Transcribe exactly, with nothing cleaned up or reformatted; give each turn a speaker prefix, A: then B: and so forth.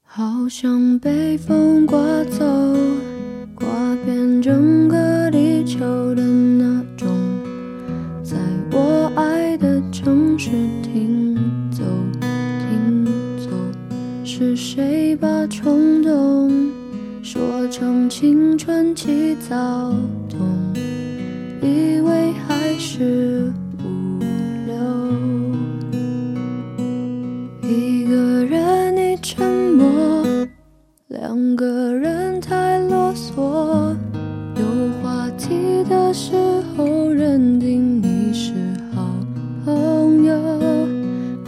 A: 好像被风刮走，刮遍整个地球的那种，在我爱的城市停走停走。是谁把冲动说成青春期躁动，以为还是无聊。一个人一沉默，两个人